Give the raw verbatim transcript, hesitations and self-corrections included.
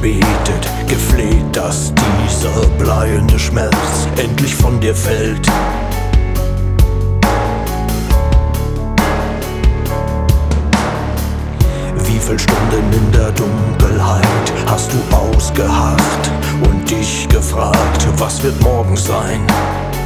gebetet, gefleht, dass dieser bleiende Schmerz endlich von dir fällt. Wie viel Stunden in der Dunkelheit hast du ausgeharrt und dich gefragt, was wird morgen sein?